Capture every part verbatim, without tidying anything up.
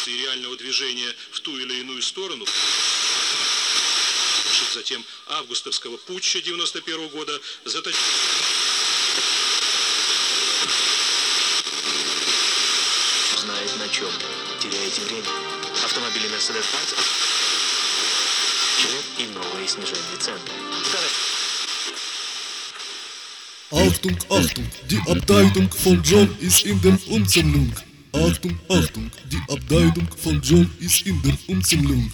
и реального движения в ту или иную сторону. Затем августовского путча девяносто первого года, заточения. Знает на чем. Теряете время. Автомобили Mercedes-Benz и новые снижение цен. Achtung, Achtung, die Abteilung von John ist in der Umzählung. Achtung, Achtung, die Abteilung von John ist in der Umzählung.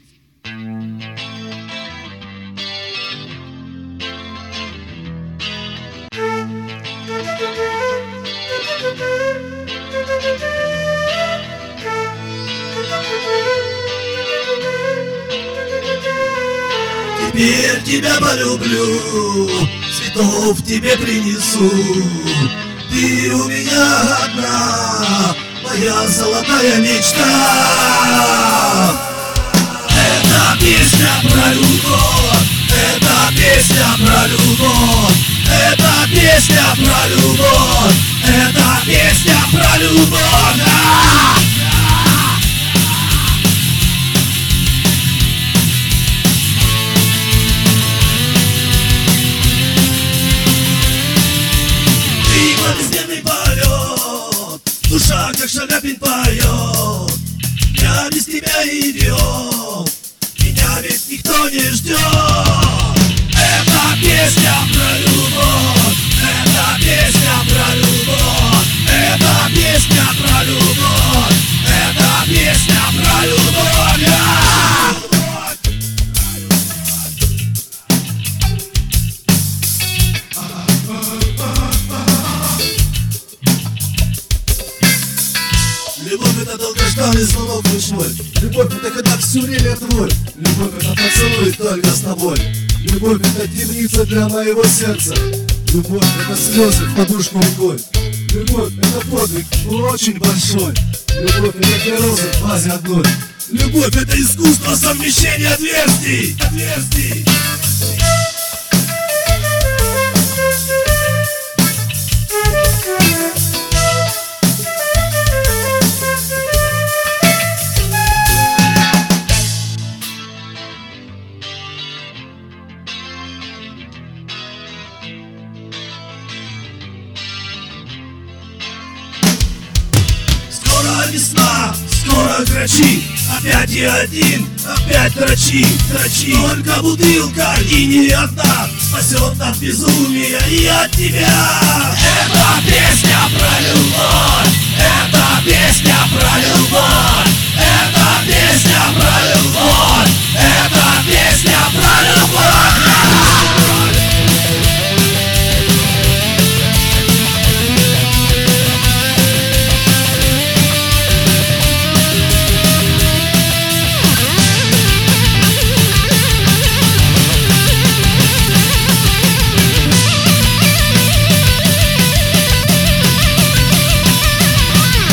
Теперь тебя полюблю, цветов тебе принесу. Ты у меня одна, моя золотая мечта. Это песня про любовь, это песня про любовь, это песня про любовь, это песня про любовь. Да! Безденный полет, душа как Шаляпин поет. Я без тебя идет, меня ведь никто не ждет. Это песня про любовь, это песня про любовь, это песня про любовь, это песня про любовь. Любовь — это долгожданный звонок ночной. Любовь — это когда все время твой. Любовь — это поцелуй только с тобой. Любовь — это темница для моего сердца. Любовь — это слезы в подушку рекой. Любовь — это подвиг очень большой. Любовь — это две розы в вазе одной. Любовь — это искусство совмещения отверстий. Отверстий. Скоро весна, скоро грачи. Опять я один, опять дрочи, дрочи. Только бутылка и не одна спасет от безумия и от тебя. Это песня про любовь, это песня про любовь, это песня про любовь, это песня про любовь.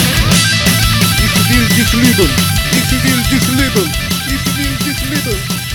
Ich will dich lieben, ich will dich lieben, ich will dich lieben.